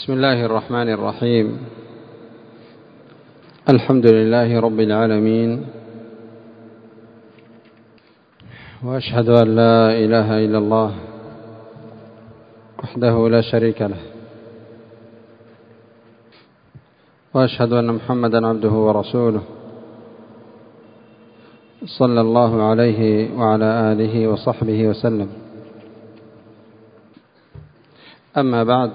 بسم الله الرحمن الرحيم. الحمد لله رب العالمين، وأشهد أن لا إله إلا الله وحده لا شريك له، وأشهد أن محمدا عبده ورسوله صلى الله عليه وعلى آله وصحبه وسلم. أما بعد،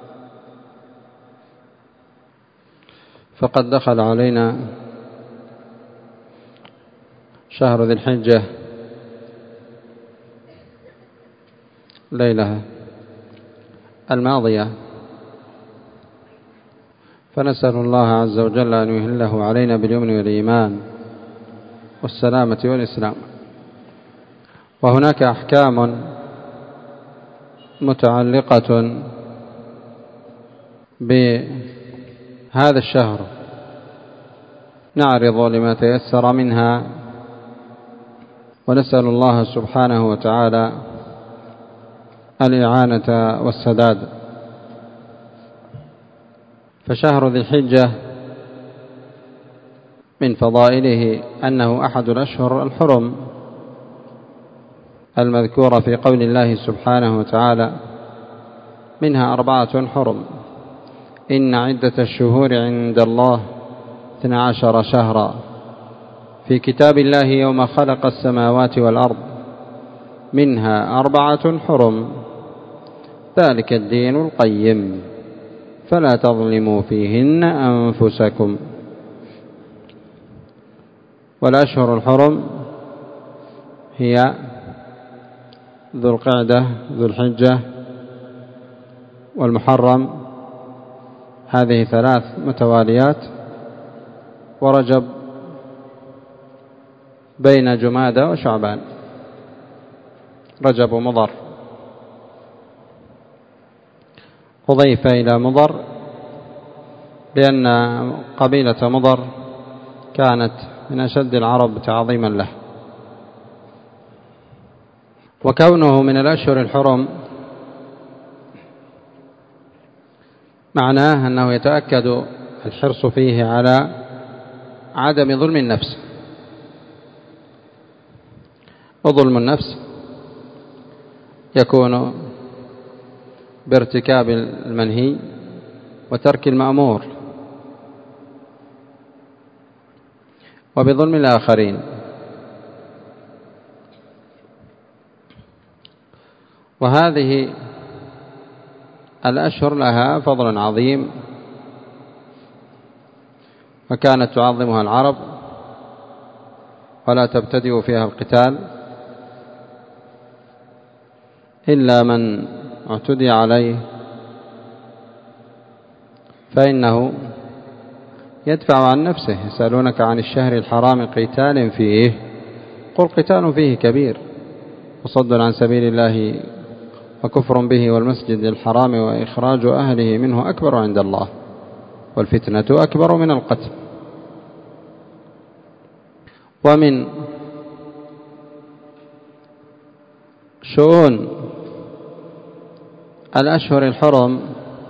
فقد دخل علينا شهر ذي الحجة ليلة الماضية، فنسأل الله عز وجل أن يهله علينا باليمن والإيمان والسلامة والإسلام. وهناك أحكام متعلقة بهذا الشهر نعرض لما تيسر منها، ونسأل الله سبحانه وتعالى الإعانة والسداد. فشهر ذي الحجة من فضائله أنه أحد الأشهر الحرم المذكورة في قول الله سبحانه وتعالى: منها 4 حرم، إن عدة الشهور عند الله 12 شهرا في كتاب الله يوم خلق السماوات والأرض، منها 4 حرم، ذلك الدين القيم، فلا تظلموا فيهن أنفسكم. والأشهر الحرم هي ذو القعدة، ذو الحجة، والمحرم، هذه 3 متواليات، ورجب بين جمادى وشعبان، رجب مضر. أضيف إلى مضر لأن قبيلة مضر كانت من أشد العرب تعظيما له. وكونه من الأشهر الحرم معناه أنه يتأكد الحرص فيه على عدم ظلم النفس. وظلم النفس يكون بارتكاب المنهي وترك المأمور، وبظلم الآخرين. وهذه الأشهر لها فضل عظيم، وكانت تعظمها العرب ولا تبتدئ فيها القتال إلا من اعتدي عليه، فإنه يدفع عن نفسه. يسألونك عن الشهر الحرام قتال فيه، قل قتال فيه كبير، وصد عن سبيل الله وكفر به والمسجد الحرام وإخراج أهله منه أكبر عند الله، والفتنة أكبر من القتل. ومن شؤون الأشهر الحرم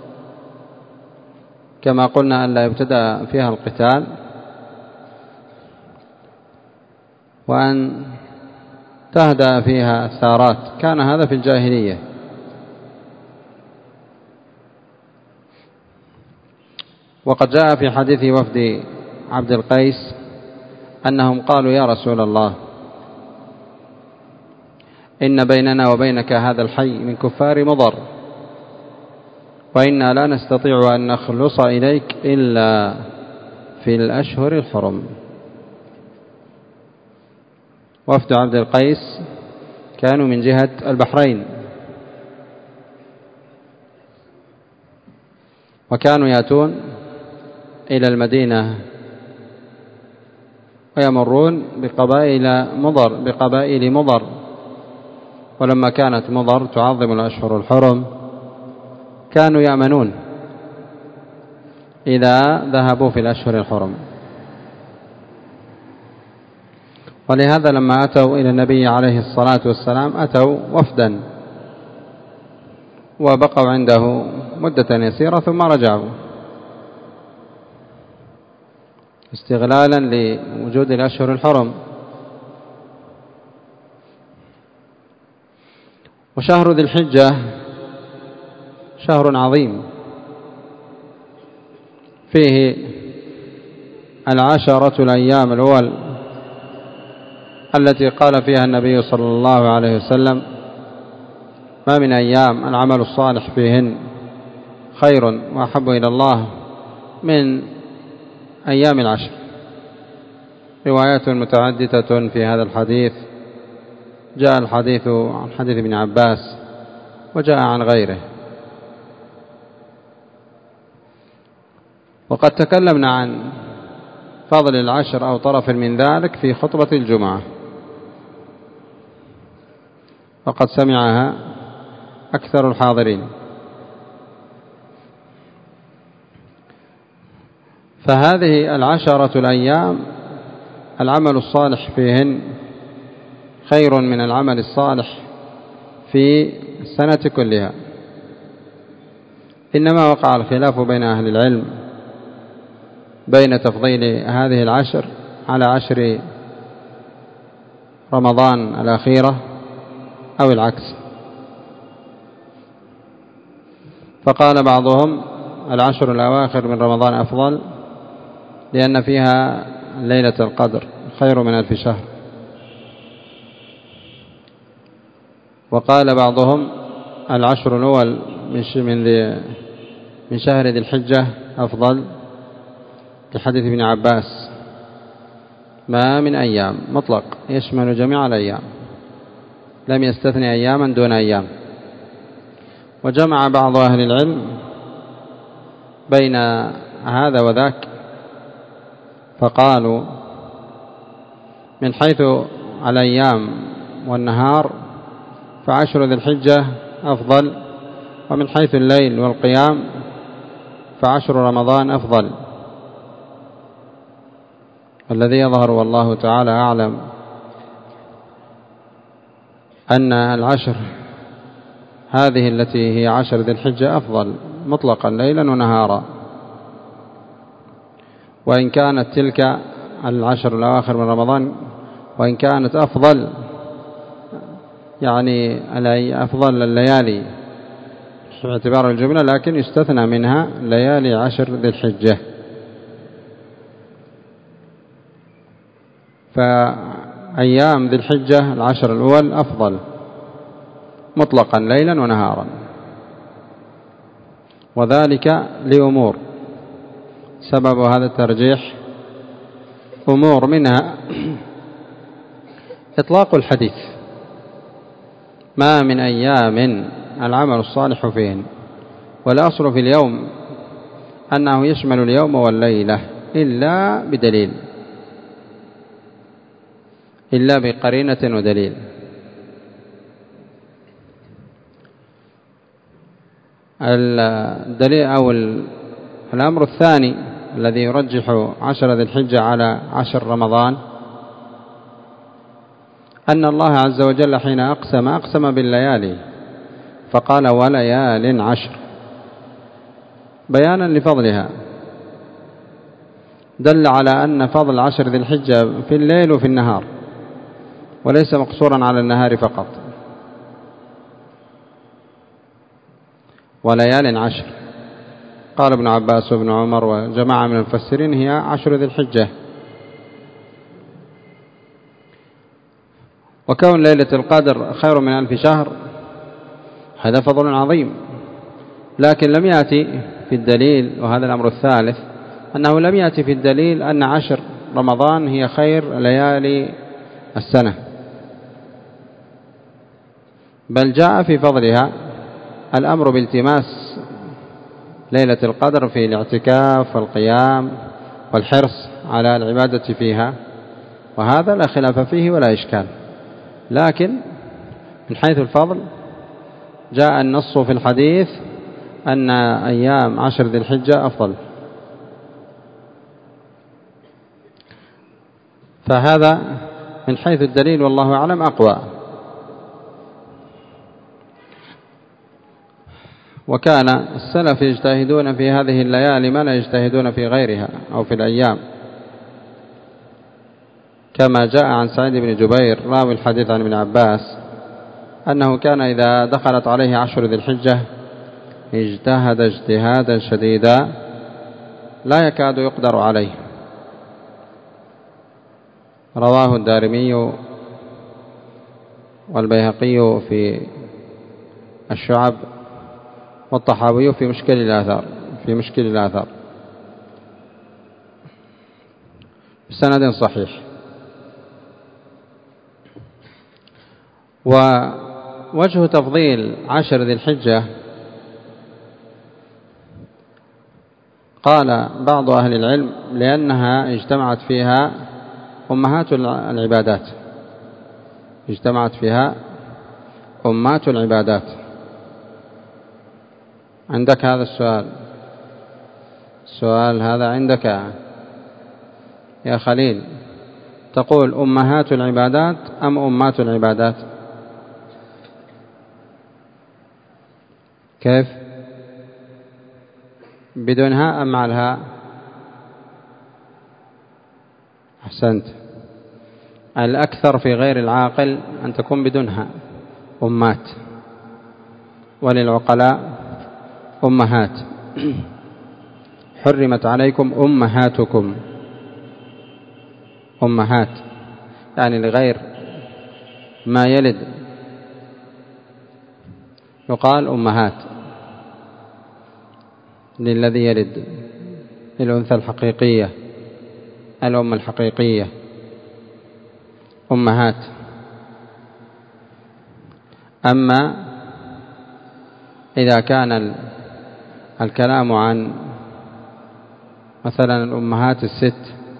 كما قلنا أن لا يبتدأ فيها القتال، وأن تهدأ فيها الثارات. كان هذا في الجاهلية. وقد جاء في حديث وفد عبد القيس أنهم قالوا: يا رسول الله، إن بيننا وبينك هذا الحي من كفار مضر، وإنا لا نستطيع أن نخلص إليك إلا في الأشهر الحرم. وفد عبد القيس كانوا من جهة البحرين، وكانوا يأتون إلى المدينة ويمرون بقبائل مضر. ولما كانت مضر تعظم الأشهر الحرم كانوا يأمنون إذا ذهبوا في الأشهر الحرم. ولهذا لما أتوا إلى النبي عليه الصلاة والسلام أتوا وفدا، وبقوا عنده مدة يسيرة ثم رجعوا استغلالا لوجود الأشهر الحرم. وشهر ذي الحجة شهر عظيم فيه 10 الأيام الأول التي قال فيها النبي صلى الله عليه وسلم: ما من أيام العمل الصالح فيهن خير وأحب إلى الله من أيام العشر. روايات متعددة في هذا الحديث، جاء الحديث عن حديث ابن عباس وجاء عن غيره. وقد تكلمنا عن فضل العشر أو طرف من ذلك في خطبة الجمعة، وقد سمعها أكثر الحاضرين. فهذه 10 الأيام العمل الصالح فيهن خير من العمل الصالح في السنة كلها. إنما وقع الخلاف بين أهل العلم بين تفضيل هذه 10 على 10 رمضان الأخيرة أو العكس. فقال بعضهم 10 الأواخر من رمضان أفضل لأن فيها ليلة القدر خير من 1000 شهر. وقال بعضهم 10 الأول من شهر ذي الحجة أفضل لحديث ابن عباس: ما من أيام مطلق يشمل جميع الأيام، لم يستثني أياما دون أيام. وجمع بعض أهل العلم بين هذا وذاك، فقالوا من حيث الأيام والنهار ف10 ذي الحجة أفضل، ومن حيث الليل والقيام ف10 رمضان أفضل. الذي يظهر والله تعالى أعلم أن 10 هذه التي هي 10 ذي الحجة أفضل مطلقا ليلا ونهارا. وإن كانت تلك 10 الأواخر من رمضان وإن كانت أفضل يعني أفضل الليالي في اعتبار الجملة، لكن يستثنى منها ليالي 10 ذي الحجة. فأيام ذي الحجة 10 الأول أفضل مطلقا ليلا ونهارا، وذلك لأمور. سبب هذا الترجيح أمور، منها إطلاق الحديث: ما من أيام العمل الصالح فيهن. والأصل في اليوم أنه يشمل اليوم والليلة إلا بدليل، إلا بقرينة ودليل. الدليل أو الأمر الثاني الذي يرجح 10 ذي الحجة على 10 رمضان أن الله عز وجل حين أقسم بالليالي فقال: وليال 10، بيانا لفضلها، دل على أن فضل 10 ذي الحجة في الليل وفي النهار، وليس مقصورا على النهار فقط. وليال 10 قال ابن عباس وابن عمر وجماعة من المفسرين هي 10 ذي الحجة. وكون ليلة القدر خير من 1000 شهر هذا فضل عظيم، لكن لم يأتي في الدليل، وهذا الأمر الثالث، أنه لم يأتي في الدليل أن 10 رمضان هي خير ليالي السنة، بل جاء في فضلها الأمر بالتماس ليلة القدر في الاعتكاف والقيام والحرص على العبادة فيها، وهذا لا خلاف فيه ولا إشكال. لكن من حيث الفضل جاء النص في الحديث أن أيام 10 ذي الحجة أفضل، فهذا من حيث الدليل والله أعلم أقوى. وكان السلف يجتهدون في هذه الليالي ما لا يجتهدون في غيرها أو في الأيام، كما جاء عن سعيد بن جبير راوي الحديث عن ابن عباس أنه كان إذا دخلت عليه 10 ذي الحجة اجتهد اجتهادا شديدا لا يكاد يقدر عليه. رواه الدارمي والبيهقي في الشعب والطحاوي في مشكل الآثار بسند صحيح. ووجه تفضيل 10 ذي الحجة قال بعض أهل العلم لأنها اجتمعت فيها أمهات العبادات، اجتمعت فيها أمهات العبادات. عندك هذا السؤال هذا عندك يا خليل، تقول أمهات العبادات أم أمات العبادات؟ كيف؟ بدونها أم مع الهاء؟ أحسنت. الأكثر في غير العاقل أن تكون بدونها أمات، وللعقلاء أمهات. حرمت عليكم أمهاتكم، أمهات يعني لغير ما يلد يقال أمهات، للذي يلد الأنثى الحقيقية الأم الحقيقية أمهات. أما إذا كان الكلام عن مثلا الأمهات ال6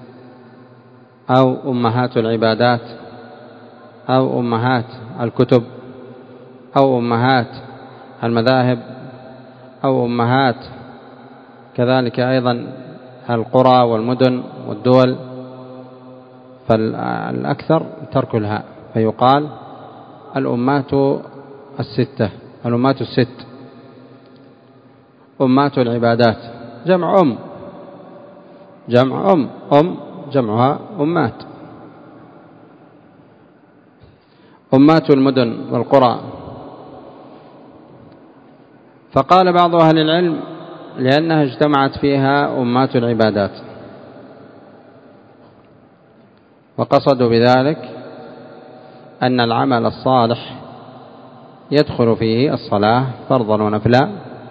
أو أمهات العبادات أو أمهات الكتب أو أمهات المذاهب أو أمهات كذلك أيضا القرى والمدن والدول، فالأكثر ترك الهاء، فيقال الأمات ال6 أمات العبادات جمع جمعها أمات. أمات المدن والقرى. فقال بعض أهل العلم لأنها اجتمعت فيها أمات العبادات، وقصدوا بذلك أن العمل الصالح يدخل فيه الصلاة فرضا ونفلا،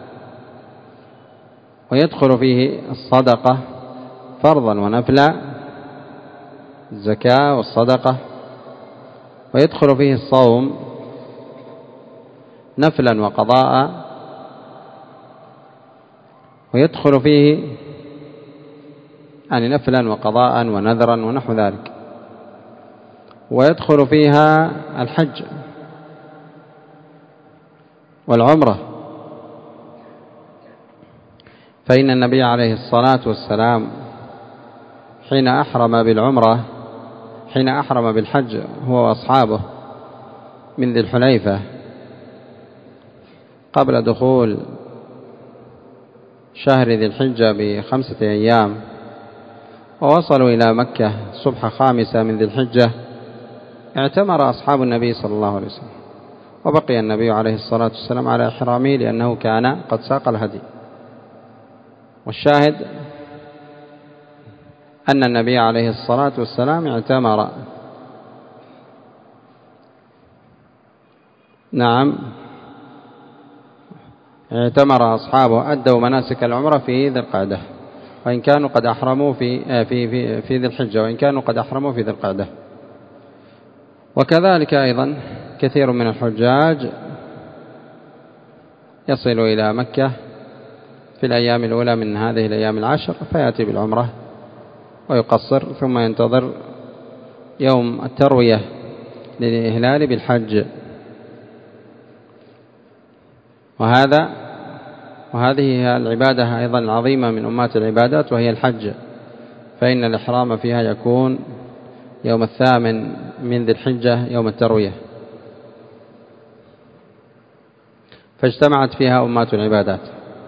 ويدخل فيه الصدقة فرضا ونفلا، الزكاة والصدقة، ويدخل فيه الصوم نفلا وقضاء، ويدخل فيه يعني نفلا وقضاء ونذرا ونحو ذلك، ويدخل فيها الحج والعمرة. فإن النبي عليه الصلاة والسلام حين أحرم بالحج هو وأصحابه من ذي الحليفة قبل دخول شهر ذي الحجة ب5 أيام، ووصلوا إلى مكة صبح 5 من ذي الحجة، اعتمر أصحاب النبي صلى الله عليه وسلم، وبقي النبي عليه الصلاة والسلام على إحرامه لأنه كان قد ساق الهدي. والشاهد أن النبي عليه الصلاة والسلام اعتمر. نعم، اعتمر أصحابه، أدوا مناسك العمرة في ذي القعدة، وإن كانوا قد أحرموا في ذي الحجة، وإن كانوا قد أحرموا في ذي القعدة. وكذلك أيضا كثير من الحجاج يصل إلى مكة في الأيام الأولى من هذه الأيام ال10 فيأتي بالعمرة ويقصر، ثم ينتظر يوم التروية للإهلال بالحج. وهذه هي العبادة أيضا العظيمة من أمات العبادات، وهي الحج، فإن الإحرام فيها يكون يوم 8 من ذي الحجة يوم التروية. فاجتمعت فيها أمات العبادات،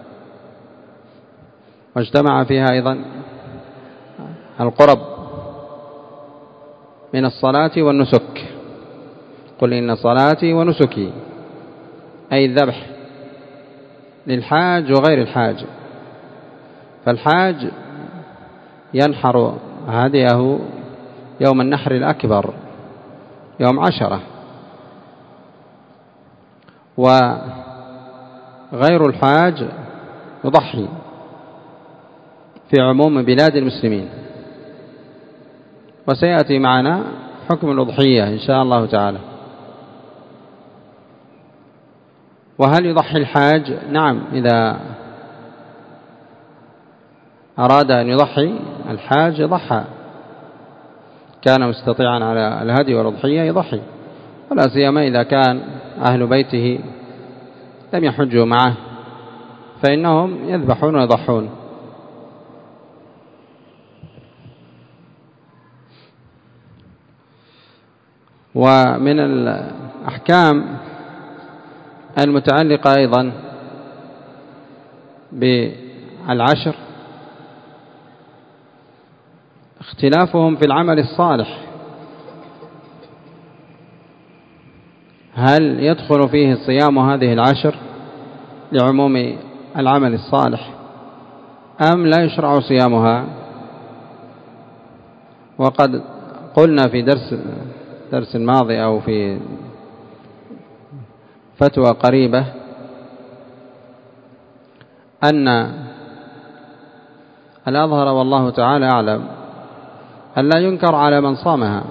واجتمع فيها أيضا القرب من الصلاة والنسك. قل إن صلاتي ونسكي، أي الذبح للحاج وغير الحاج. فالحاج ينحر هديه يوم النحر الأكبر يوم 10، وغير الحاج يضحي في عموم بلاد المسلمين. وسيأتي معنا حكم الأضحية إن شاء الله تعالى. وهل يضحي الحاج؟ نعم، إذا أراد أن يضحي الحاج ضحى، كان مستطيعا على الهدي والأضحية يضحي، ولا سيما إذا كان أهل بيته لم يحجوا معه فإنهم يذبحون ويضحون. ومن الأحكام المتعلقة أيضا بالعشر اختلافهم في العمل الصالح، هل يدخل فيه صيام هذه العشر لعموم العمل الصالح أم لا يشرع صيامها؟ وقد قلنا في درس الماضي أو في فتوى قريبة أن الأظهر والله تعالى أعلم أن لا ينكر على من صامها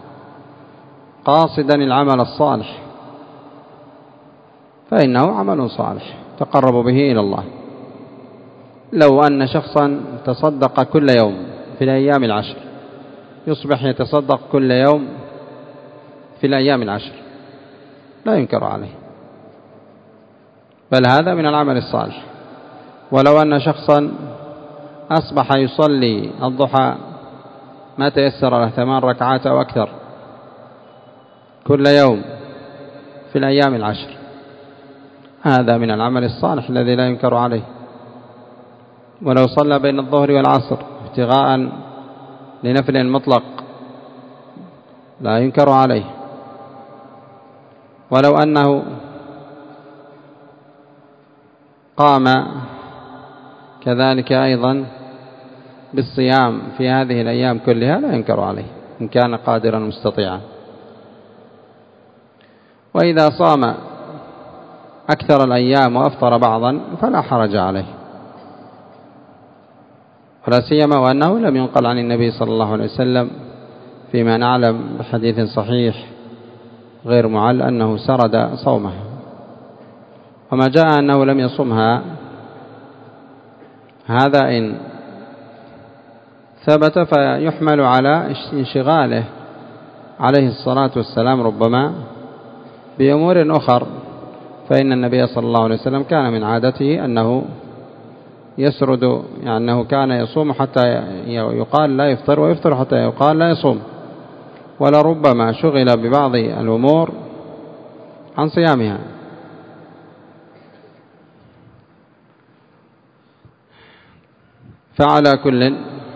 قاصدا العمل الصالح، فإنه عمل صالح تقرب به إلى الله. لو أن شخصا تصدق كل يوم في الأيام العشر، يصبح يتصدق كل يوم في الأيام العشر، لا ينكر عليه، بل هذا من العمل الصالح. ولو أن شخصا أصبح يصلي الضحى ما تيسر له 8 ركعات أو أكثر كل يوم في الأيام العشر، هذا من العمل الصالح الذي لا ينكر عليه. ولو صلى بين الظهر والعصر ابتغاء لنفل مطلق لا ينكر عليه. ولو أنه قام كذلك أيضا بالصيام في هذه الأيام كلها لا ينكر عليه إن كان قادرا مستطيعا. وإذا صام أكثر الأيام وأفطر بعضا فلا حرج عليه، ولا سيما وأنه لم ينقل عن النبي صلى الله عليه وسلم فيما نعلم بحديث صحيح غير معل أنه سرد صومه. وما جاء أنه لم يصمها هذا إن ثبت فيحمل على انشغاله عليه الصلاة والسلام ربما بأمور أخر، فإن النبي صلى الله عليه وسلم كان من عادته أنه يسرد، يعني أنه كان يصوم حتى يقال لا يفطر، ويفطر حتى يقال لا يصوم، ولربما شغل ببعض الأمور عن صيامها. فعلى كل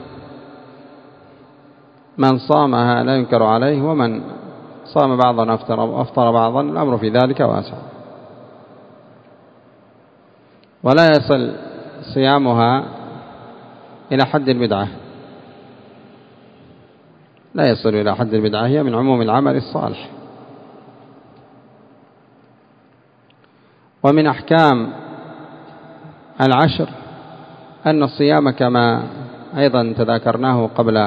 من صامها لا ينكر عليه، ومن صام بعضا أفطر بعضا الأمر في ذلك واسع. ولا يصل صيامها إلى حد البدعة، لا يصل إلى حد البدعة، هي من عموم العمل الصالح. ومن أحكام العشر أن الصيام كما أيضا تذاكرناه قبل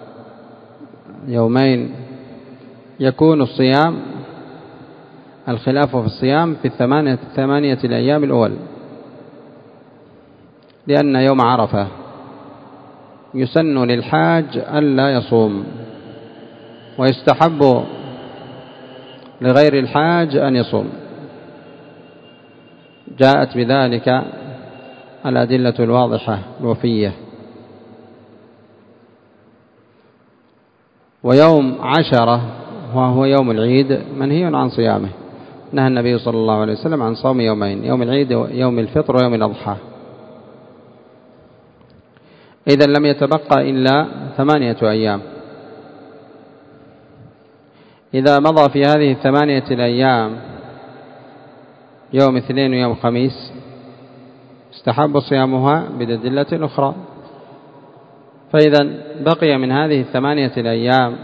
يومين يكون الصيام الخلاف في الصيام في 8 الأيام الأول، لأن يوم عرفة يسن للحاج ألا يصوم، ويستحب لغير الحاج أن يصوم، جاءت بذلك الأدلة الواضحة الوفية. ويوم 10 وهو يوم العيد منهي عن صيامه، نهى النبي صلى الله عليه وسلم عن صوم يومين، يوم العيد ويوم الفطر ويوم الأضحى. إذن لم يتبقى إلا 8 أيام. إذا مضى في هذه 8 الأيام يوم اثنين ويوم خميس استحب صيامها بدلة أخرى. فإذا بقي من هذه 8 الأيام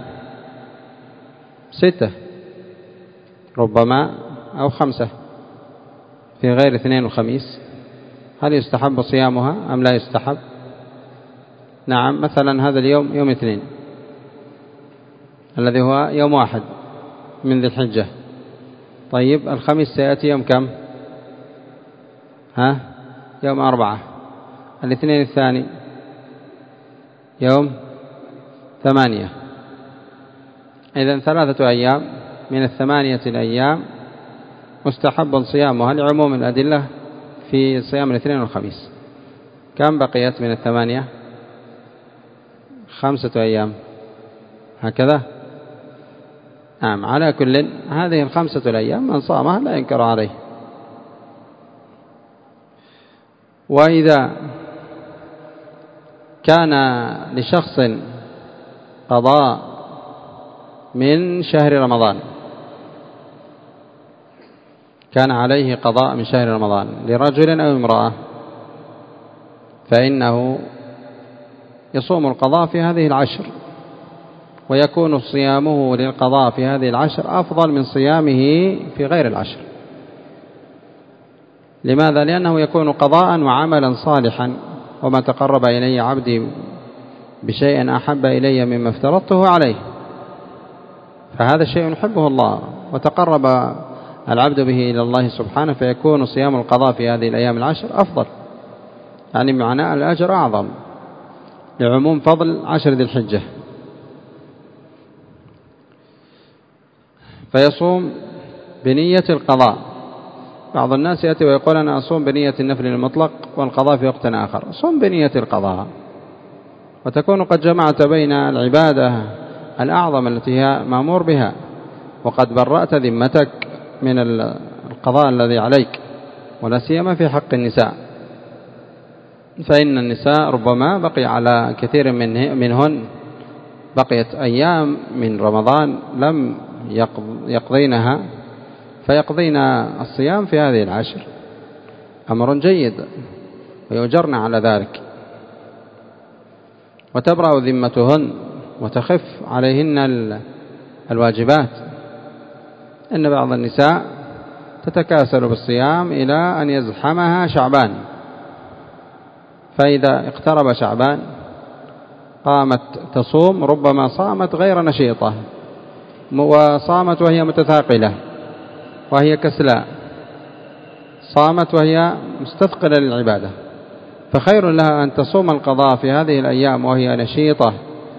6 ربما أو 5 في غير اثنين وخميس، هل يستحب صيامها أم لا يستحب؟ نعم، مثلا هذا اليوم يوم اثنين الذي هو يوم 1 من ذي الحجة. طيب الخميس سيأتي يوم كم؟ يوم 4. الاثنين الثاني يوم 8. إذن 3 أيام من 8 الأيام مستحب صيامها لعموم الأدلة في صيام الاثنين والخميس. كم بقيت من 8؟ 5 أيام هكذا. نعم، على كل هذه 5 الأيام من صامها لا ينكر عليه. وإذا كان لشخص قضاء من شهر رمضان، كان عليه قضاء من شهر رمضان لرجل أو امرأة، فإنه يصوم القضاء في هذه العشر، ويكون صيامه للقضاء في هذه العشر أفضل من صيامه في غير العشر. لماذا؟ لأنه يكون قضاء وعملا صالحا، وما تقرب إلي عبدي بشيء أحب إلي مما افترضته عليه، فهذا الشيء يحبه الله وتقرب العبد به إلى الله سبحانه، فيكون صيام القضاء في هذه الأيام العشر أفضل، يعني معناه الأجر أعظم لعموم فضل 10 ذي الحجة. فيصوم بنية القضاء. بعض الناس يأتي ويقول أنا أصوم بنية النفل المطلق والقضاء في وقت آخر. صوم بنية القضاء، وتكون قد جمعت بين العبادة الأعظم التي هي مأمور بها، وقد برأت ذمتك من القضاء الذي عليك، ولا سيما في حق النساء، فإن النساء ربما بقي على كثير منهن بقيت أيام من رمضان لم يقضينها، فيقضين الصيام في هذه العشر، أمر جيد ويؤجرن على ذلك، وتبرأ ذمتهن وتخف عليهن الواجبات. إن بعض النساء تتكاسل بالصيام إلى أن يزحمها شعبان، فإذا اقترب شعبان قامت تصوم، ربما صامت غير نشيطة، وصامت وهي متثاقلة وهي كسلاء، صامت وهي مستثقلة للعبادة، فخير لها أن تصوم القضاء في هذه الأيام وهي نشيطة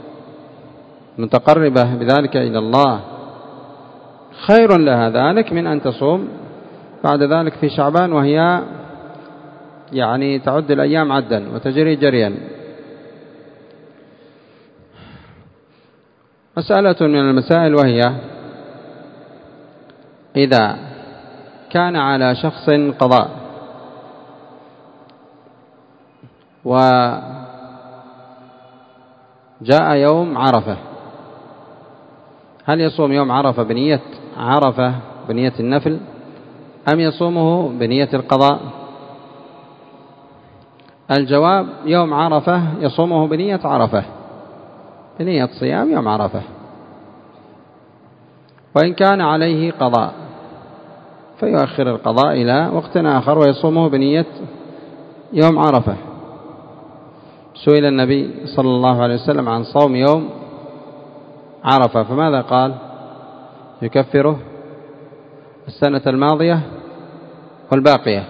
متقربة بذلك إلى الله، خير لها ذلك من أن تصوم بعد ذلك في شعبان وهي يعني تعد الأيام عدا وتجري جريا. مسألة من المسائل، وهي إذا كان على شخص قضاء وجاء يوم عرفة، هل يصوم يوم عرفة بنية عرفة بنية النفل أم يصومه بنية القضاء؟ الجواب يوم عرفة يصومه بنية عرفة، بنية صيام يوم عرفة، وإن كان عليه قضاء فيؤخر القضاء إلى وقت آخر ويصومه بنية يوم عرفة. سئل النبي صلى الله عليه وسلم عن صوم يوم عرفة، فماذا قال؟ يكفره السنة الماضية والباقية.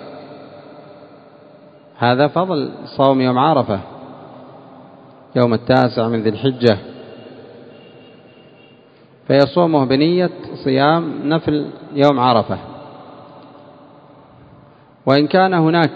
هذا فضل صوم يوم عرفة، يوم 9 من ذي الحجة، فيصومه بنية صيام نفل يوم عرفة، وإن كان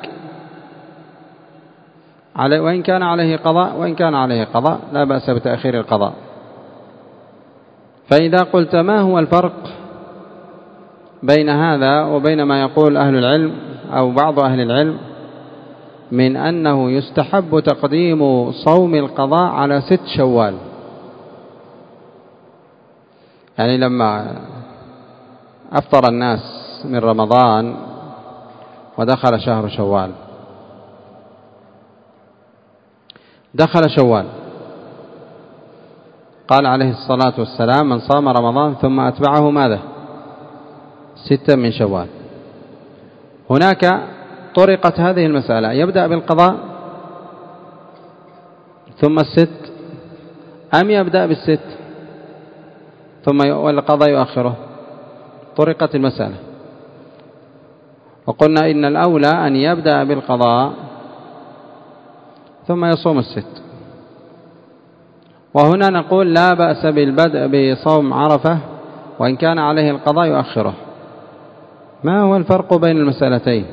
عليه قضاء لا بأس بتأخير القضاء. فإذا قلت ما هو الفرق بين هذا وبين ما يقول أهل العلم أو بعض أهل العلم من أنه يستحب تقديم صوم القضاء على 6 شوال. يعني لما أفطر الناس من رمضان ودخل شهر شوال، دخل شوال، قال عليه الصلاة والسلام: من صام رمضان ثم أتبعه ماذا؟ 6 من شوال. هناك طرقت هذه المسألة: يبدأ بالقضاء ثم 6، أم يبدأ بال6 ثم والقضاء يؤخره؟ طرقت المسألة، وقلنا إن الأولى أن يبدأ بالقضاء ثم يصوم ال6. وهنا نقول لا بأس بالبدء بصوم عرفة وإن كان عليه القضاء يؤخره. ما هو الفرق بين المسألتين؟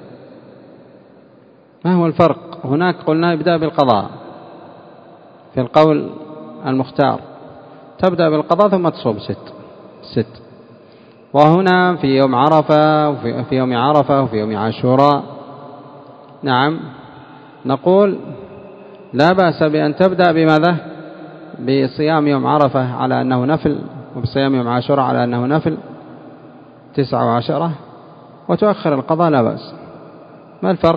ما هو الفرق؟ هناك قلنا يبدأ بالقضاء في القول المختار، تبدأ بالقضاء ثم تصوم 6. وهنا في يوم عرفة وفي يوم عرفة وفي يوم عاشوراء، نعم، نقول لا بأس بأن تبدأ بماذا؟ بصيام يوم عرفة على أنه نفل، وبصيام يوم عاشوراء على أنه نفل 9 و10، وتؤخر القضاء لا بأس. ما الفرق؟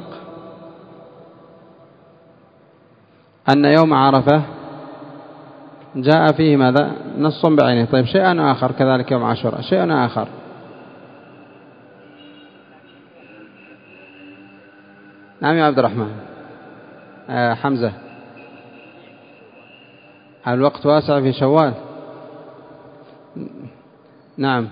أن يوم عرفة جاء فيه ماذا؟ نص بعينه. طيب شيء آخر كذلك يوم عاشوراء، شيء آخر. نعم يا عبد الرحمن. حمزة، الوقت واسع في شوال. نعم،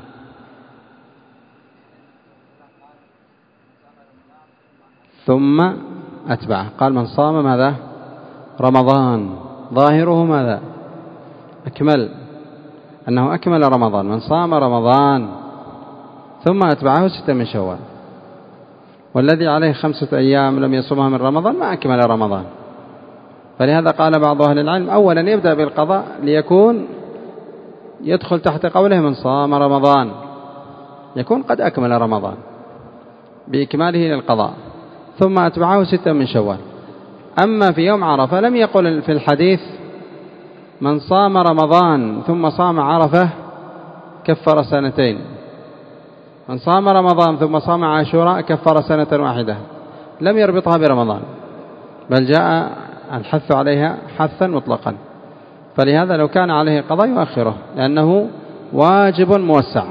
ثم أتبعه. قال: من صام ماذا؟ رمضان. ظاهره ماذا؟ أكمل، أنه أكمل رمضان. من صام رمضان ثم أتبعه 6 من شوال. والذي عليه 5 أيام لم يصومها من رمضان ما أكمل رمضان. فلهذا قال بعض أهل العلم: أولا يبدأ بالقضاء ليكون يدخل تحت قوله من صام رمضان، يكون قد أكمل رمضان بإكماله للقضاء، ثم أتبعه 6 من شوال. أما في يوم عرفة لم يقل في الحديث: من صام رمضان ثم صام عرفة كفر 2 سنين، من صام رمضان ثم صام عاشوراء كفر 1 واحدة. لم يربطها برمضان، بل جاء الحث عليها حثا مطلقا. فلهذا لو كان عليه قضاء يؤخره، لأنه واجب موسع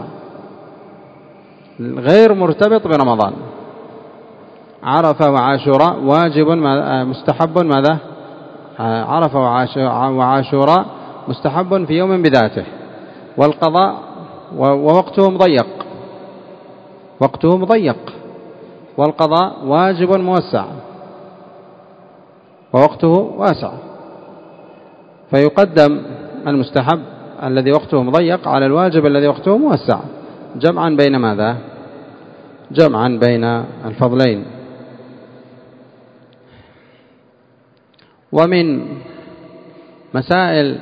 غير مرتبط برمضان. عرفة وعاشوراء واجب مستحب ماذا؟ عرفة وعاشوراء مستحب في يوم بذاته، والقضاء ووقته مضيق، وقته مضيق، والقضاء واجب موسع ووقته واسع، فيقدم المستحب الذي وقته مضيق على الواجب الذي وقته موسع، جمعا بين ماذا؟ جمعا بين الفضلين. ومن مسائل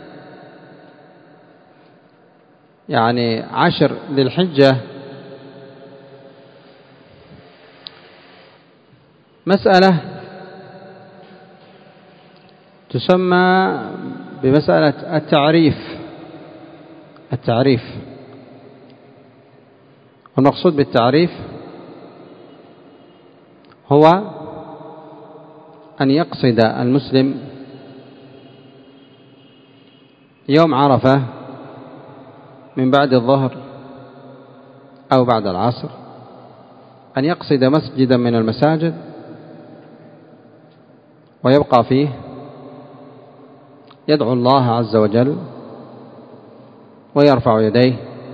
يعني 10 ذي الحجة مسألة تسمى بمسألة التعريف. والمقصود بالتعريف هو أن يقصد المسلم يوم عرفة من بعد الظهر أو بعد العصر، أن يقصد مسجدا من المساجد ويبقى فيه يدعو الله عز وجل ويرفع يديه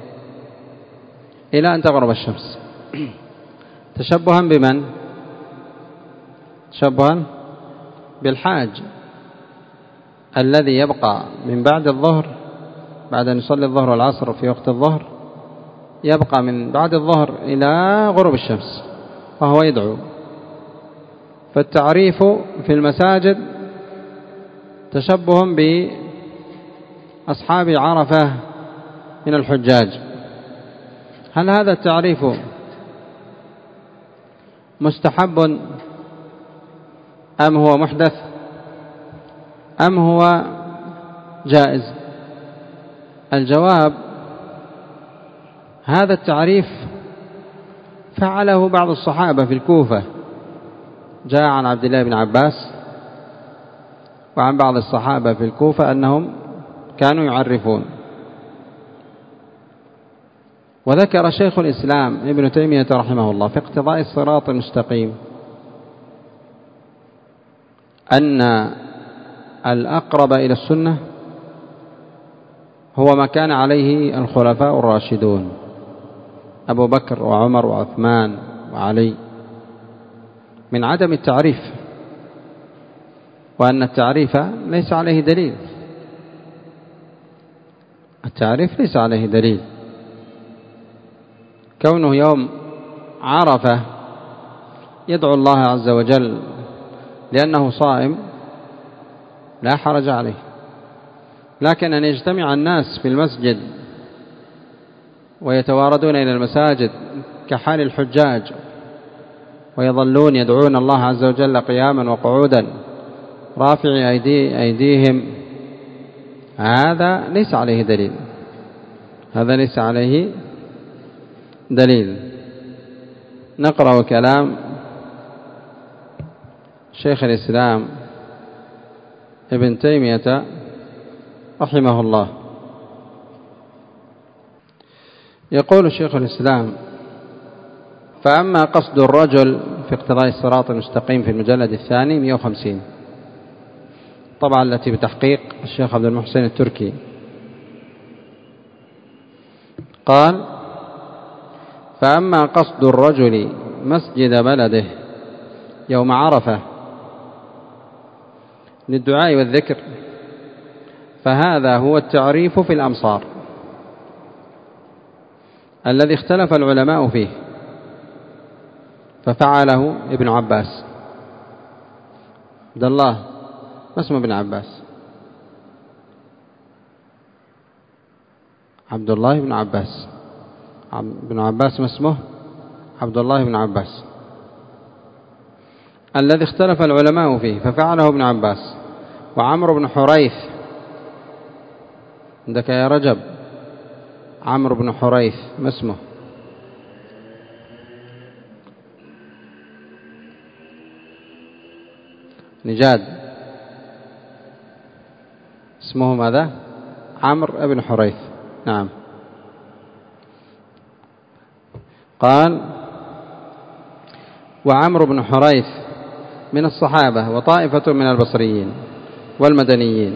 إلى أن تغرب الشمس، تشبها بمن؟ تشبها بالحاج الذي يبقى من بعد الظهر، بعد أن يصلي الظهر والعصر في وقت الظهر، يبقى من بعد الظهر إلى غروب الشمس وهو يدعو. فالتعريف في المساجد تشبه بأصحاب عرفة من الحجاج هل هذا التعريف مستحب أم هو محدث أم هو جائز؟ الجواب: هذا التعريف فعله بعض الصحابة في الكوفة، جاء عن عبد الله بن عباس وعن بعض الصحابة في الكوفة أنهم كانوا يعرفون. وذكر شيخ الإسلام ابن تيمية رحمه الله في اقتضاء الصراط المستقيم أن الأقرب إلى السنة هو ما كان عليه الخلفاء الراشدون أبو بكر وعمر وعثمان وعلي، من عدم التعريف، وأن التعريف ليس عليه دليل. التعريف ليس عليه دليل. كونه يوم عرفة يدعو الله عز وجل لأنه صائم لا حرج عليه، لكن أن يجتمع الناس في المسجد ويتواردون إلى المساجد كحال الحجاج ويظلون يدعون الله عز وجل قياما وقعودا رافع أيديهم، هذا ليس عليه دليل. هذا ليس عليه دليل. نقرأ كلام شيخ الإسلام ابن تيمية رحمه الله. يقول شيخ الإسلام: فأما قصد الرجل في اقتضاء الصراط المستقيم في المجلد الثاني 150 طبعا التي بتحقيق الشيخ عبد المحسن التركي، قال: فأما قصد الرجل مسجد بلده يوم عرفة للدعاء والذكر فهذا هو التعريف في الأمصار الذي اختلف العلماء فيه، ففعله ابن عباس. عبد الله ما اسمه ابن عباس؟ عبد الله بن عباس. ابن عباس ما اسمه؟ عبد الله بن عباس، الذي اختلف العلماء فيه، ففعله ابن عباس وعمرو بن حريث. عندك يا رجب عمرو بن حريث ما اسمه؟ نجاد، اسمه ماذا؟ عمرو بن حريث، نعم. قال: وعمرو بن حريث من الصحابة وطائفة من البصريين والمدنيين،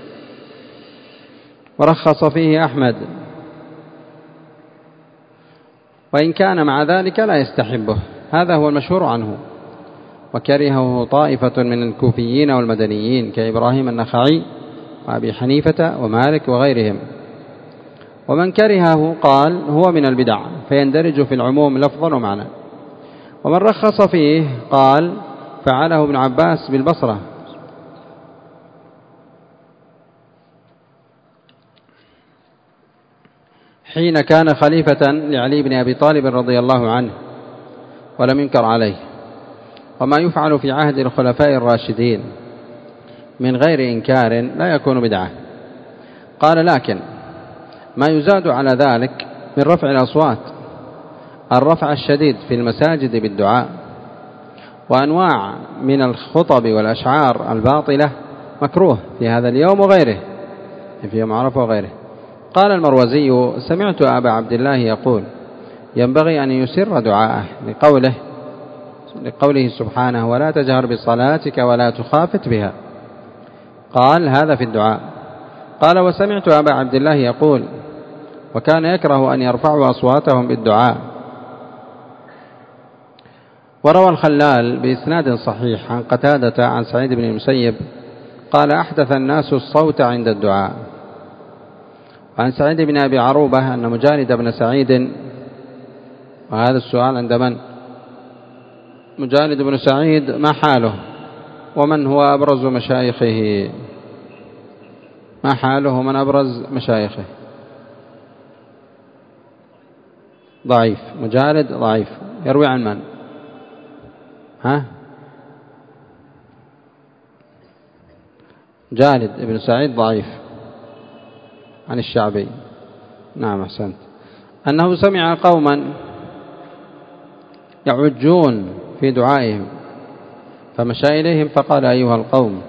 ورخص فيه أحمد، وإن كان مع ذلك لا يستحبه، هذا هو المشهور عنه. وكرهه طائفة من الكوفيين والمدنيين كإبراهيم النخعي وأبي حنيفة ومالك وغيرهم. ومن كرهه قال هو من البدع فيندرج في العموم لفظا ومعنى. ومن رخص فيه قال فعله ابن عباس بالبصرة. حين كان خليفة لعلي بن أبي طالب رضي الله عنه ولم ينكر عليه، وما يفعل في عهد الخلفاء الراشدين من غير إنكار لا يكون بدعة. قال: لكن ما يزاد على ذلك من رفع الأصوات، الرفع الشديد في المساجد بالدعاء، وأنواع من الخطب والأشعار الباطلة مكروه في هذا اليوم وغيره، في يوم عرفة وغيره. قال المروزي: سمعت أبا عبد الله يقول: ينبغي أن يسر دعاءه لقوله سبحانه: ولا تجهر بصلاتك ولا تخافت بها. قال: هذا في الدعاء. قال: وسمعت أبا عبد الله يقول: وكان يكره أن يرفعوا أصواتهم بالدعاء. وروى الخلال بإسناد صحيح عن قتادة عن سعيد بن المسيب قال: أحدث الناس الصوت عند الدعاء. وعن سعيد بن أبي عروبة أن مجالد بن سعيد، وهذا السؤال عند من؟ مجالد بن سعيد ما حاله ومن هو أبرز مشايخه؟ ما حاله ومن أبرز مشايخه؟ ضعيف. مجالد ضعيف. يروي عن من؟ جالد ابن سعيد ضعيف عن الشعبي. نعم أحسنت. أنه سمع قوما يعجون في دعائهم فمشى إليهم فقال أيها القوم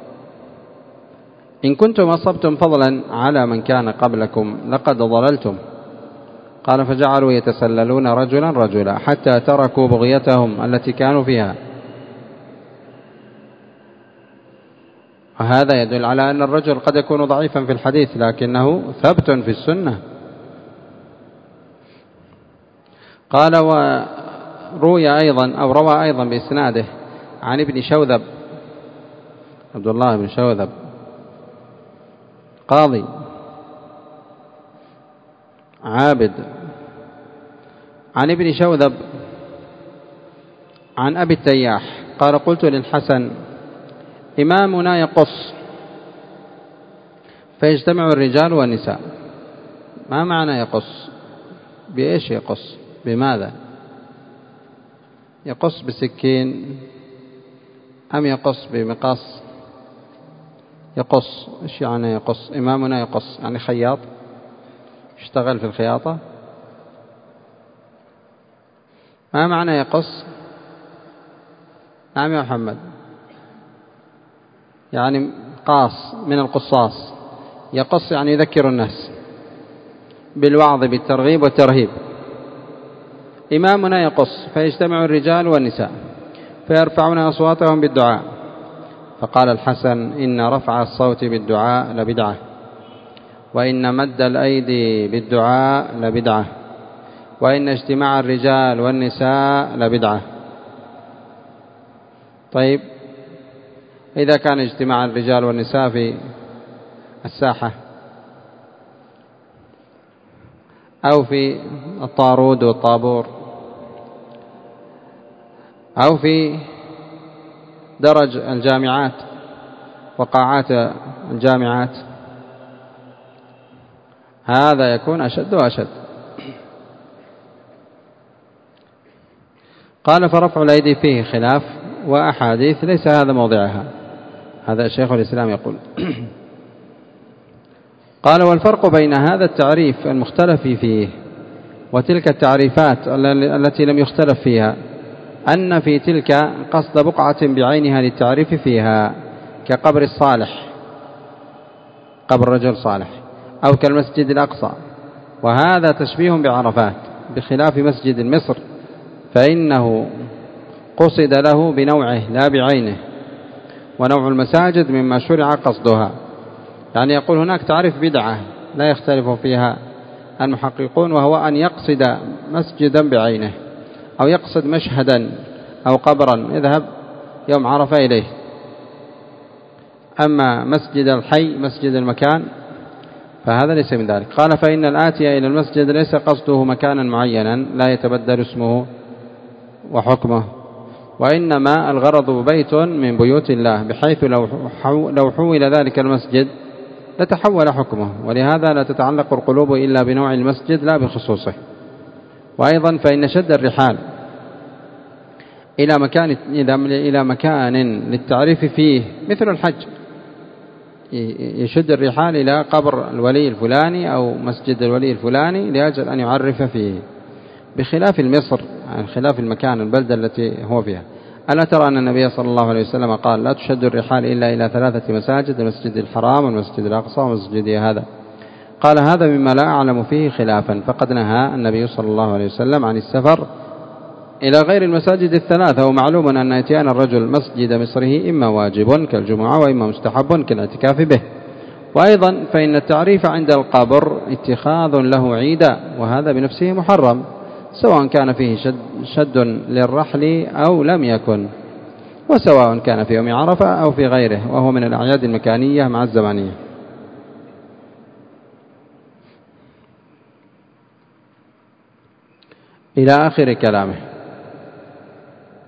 إن كنتم أصبتم فضلا على من كان قبلكم لقد ضللتم. قال فجعلوا يتسللون رجلا رجلا حتى تركوا بغيتهم التي كانوا فيها. وهذا يدل على أن الرجل قد يكون ضعيفا في الحديث لكنه ثبت في السنة. قال وروي أيضا أو روى أيضا بإسناده عن ابن شوذب عبد الله بن شوذب قاضي عابد عن ابن شوذب عن أبي التياح قال قلت للحسن إمامنا يقص فيجتمع الرجال والنساء. ما معنى يقص؟ بإيش يقص؟ بماذا؟ يقص بسكين أم يقص بمقص؟ يقص إيش يعني يقص؟ إمامنا يقص يعني خياط يشتغل في الخياطة. ما معنى يقص؟ نعم يا محمد. يعني قاص من القصاص. يقص يعني يذكر الناس بالوعظ بالترغيب والترهيب. إمامنا يقص فيجتمع الرجال والنساء فيرفعون أصواتهم بالدعاء. فقال الحسن إن رفع الصوت بالدعاء لبدعة وإن مد الأيدي بالدعاء لبدعة وإن اجتماع الرجال والنساء لبدعة. طيب إذا كان اجتماع الرجال والنساء في الساحة أو في الطارود والطابور أو في درج الجامعات وقاعات الجامعات هذا يكون أشد وأشد. قال فرفع الأيدي فيه خلاف وأحاديث ليس هذا موضعها. هذا شيخ الإسلام يقول. قال والفرق بين هذا التعريف المختلف فيه وتلك التعريفات التي لم يختلف فيها أن في تلك قصد بقعة بعينها للتعريف فيها كقبر الصالح قبر رجل صالح أو كالمسجد الأقصى وهذا تشبيه بعرفات بخلاف مسجد مصر فإنه قصد له بنوعه لا بعينه ونوع المساجد مما شرع قصدها. يعني يقول هناك تعريف بدعة لا يختلف فيها المحققون وهو أن يقصد مسجدا بعينه أو يقصد مشهدا أو قبرا يذهب يوم عرفة إليه. أما مسجد الحي مسجد المكان فهذا ليس من ذلك. قال فإن الآتي إلى المسجد ليس قصده مكانا معينا لا يتبدل اسمه وحكمه وإنما الغرض بيت من بيوت الله بحيث لو حول ذلك المسجد لتحول حكمه ولهذا لا تتعلق القلوب إلا بنوع المسجد لا بخصوصه. وأيضا فإن شد الرحال إلى مكان للتعريف فيه مثل الحج يشد الرحال إلى قبر الولي الفلاني أو مسجد الولي الفلاني لأجل أن يعرف فيه بخلاف المصر عن خلاف المكان البلدة التي هو فيها. ألا ترى أن النبي صلى الله عليه وسلم قال لا تشد الرحال إلا إلى 3 مساجد المسجد الحرام والمسجد الأقصى ومسجد هذا. قال هذا مما لا أعلم فيه خلافا فقد نهى النبي صلى الله عليه وسلم عن السفر إلى غير المساجد 3 ومعلوم أن إتيان الرجل مسجد مصره إما واجب كالجمعة وإما مستحب كالاعتكاف به. وأيضا فإن التعريف عند القبر اتخاذ له عيدا وهذا بنفسه محرم سواء كان فيه شد للرحل أو لم يكن وسواء كان في يوم عرفة أو في غيره وهو من الأعياد المكانية مع الزمانية. إلى آخر كلامه.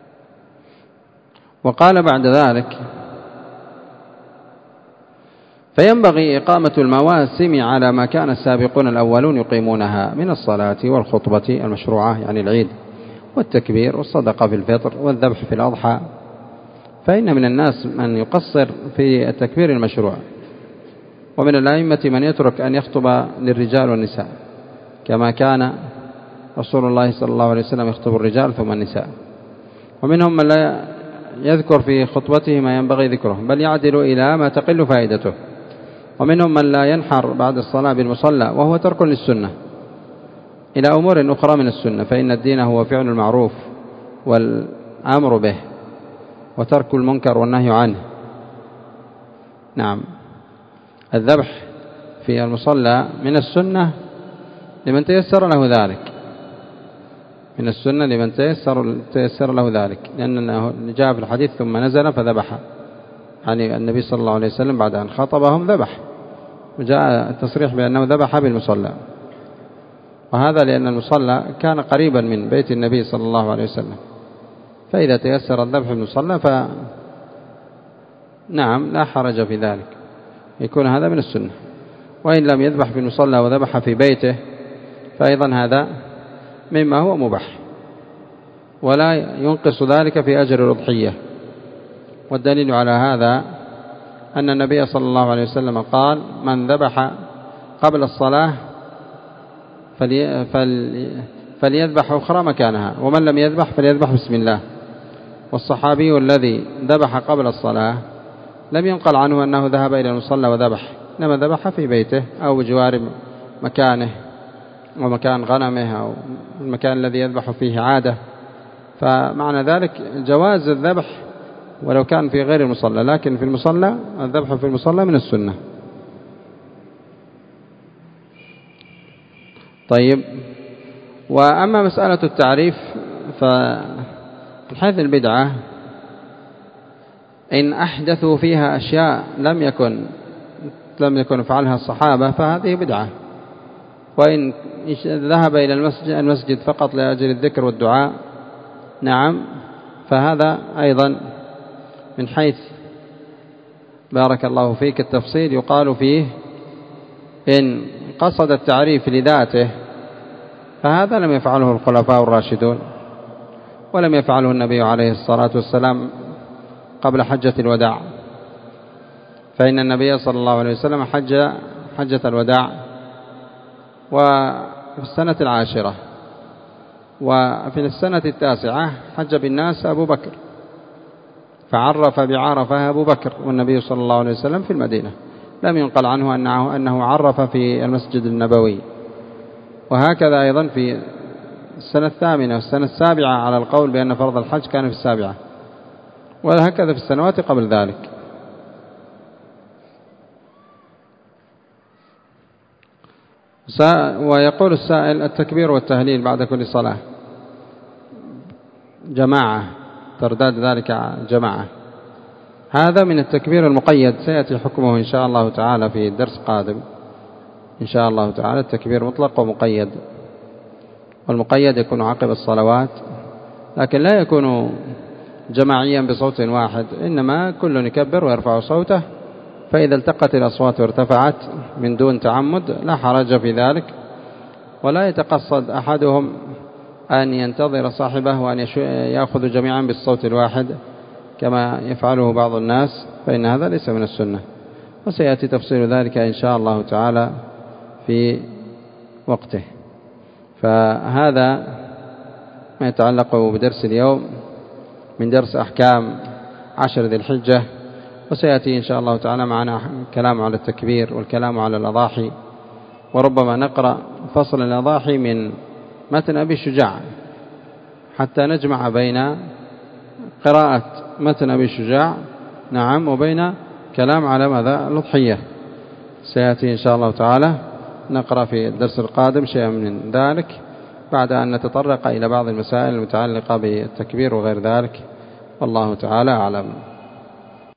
وقال بعد ذلك فينبغي إقامة المواسم على ما كان السابقون الأولون يقيمونها من الصلاة والخطبة المشروعة يعني العيد والتكبير والصدقة في الفطر والذبح في الأضحى. فإن من الناس من يقصر في التكبير المشروع، ومن الأئمة من يترك أن يخطب للرجال والنساء، كما كان رسول الله صلى الله عليه وسلم يخطب الرجال ثم النساء. ومنهم من لا يذكر في خطبته ما ينبغي ذكره، بل يعدل إلى ما تقل فائدته. ومنهم من لا ينحر بعد الصلاة بالمصلى، وهو ترك للسنة إلى أمور أخرى من السنة، فإن الدين هو فعل المعروف والأمر به وترك المنكر والنهي عنه. نعم، الذبح في المصلى من السنة لمن تيسر له ذلك، من السنة لمن تيسر له ذلك، لأنه جاء في الحديث ثم نزل فذبح، يعني النبي صلى الله عليه وسلم بعد أن خطبهم ذبح، وجاء التصريح بأنه ذبح بالمصلى. وهذا لأن المصلى كان قريبا من بيت النبي صلى الله عليه وسلم، فإذا تيسر الذبح بالمصلى نعم لا حرج في ذلك، يكون هذا من السنة. وإن لم يذبح في المصلى وذبح في بيته فأيضا هذا مما هو مباح، ولا ينقص ذلك في أجر الأضحية. والدليل على هذا أن النبي صلى الله عليه وسلم قال: من ذبح قبل الصلاة فليذبح أخرى مكانها، ومن لم يذبح فليذبح بسم الله. والصحابي الذي ذبح قبل الصلاة لم ينقل عنه أنه ذهب إلى المصلى وذبح، إنما ذبح في بيته أو بجوار مكانه ومكان غنمه أو المكان الذي يذبح فيه عادة. فمعنى ذلك جواز الذبح ولو كان في غير المصلى، لكن في المصلى الذبح في المصلى من السنة. طيب، وأما مسألة التعريف فمن حيث البدعة إن أحدثوا فيها أشياء لم يكن فعلها الصحابة فهذه بدعة. وإن ذهب إلى المسجد فقط لأجل الذكر والدعاء نعم فهذا أيضا من حيث بارك الله فيك التفصيل يقال فيه إن قصد التعريف لذاته فهذا لم يفعله الخلفاء الراشدون، ولم يفعله النبي عليه الصلاة والسلام قبل حجة الوداع. فإن النبي صلى الله عليه وسلم حجة الوداع وفي السنة 10، وفي السنة 9 حج بالناس أبو بكر، فعرف بعرفة أبو بكر والنبي صلى الله عليه وسلم في المدينة، لم ينقل عنه أنه عرف في المسجد النبوي. وهكذا أيضا في السنة 8 والسنة 7 على القول بأن فرض الحج كان في 7، وهكذا في السنوات قبل ذلك. ويقول السائل: التكبير والتهليل بعد كل صلاة جماعة، ترداد ذلك جماعة، هذا من التكبير المقيد، سيأتي حكمه إن شاء الله تعالى في درس قادم إن شاء الله تعالى. التكبير مطلق ومقيد، والمقيد يكون عقب الصلوات، لكن لا يكون جماعيا بصوت واحد، إنما كل يكبر ويرفع صوته، فإذا التقت الأصوات وارتفعت من دون تعمد لا حرج في ذلك، ولا يتقصد أحدهم أن ينتظر صاحبه وأن يأخذ جميعا بالصوت الواحد كما يفعله بعض الناس، فإن هذا ليس من السنة، وسيأتي تفصيل ذلك إن شاء الله تعالى في وقته. فهذا ما يتعلق بدرس اليوم من درس أحكام 10 ذي الحجة، وسيأتي إن شاء الله تعالى معنا كلام على التكبير والكلام على الأضاحي، وربما نقرأ فصل الأضاحي من متن أبي الشجاع حتى نجمع بين قراءة متن أبي الشجاع نعم وبين كلام على ماذا الأضحية. سيأتي إن شاء الله تعالى نقرأ في الدرس القادم شيئا من ذلك، بعد أن نتطرق إلى بعض المسائل المتعلقة بالتكبير وغير ذلك، والله تعالى أعلم.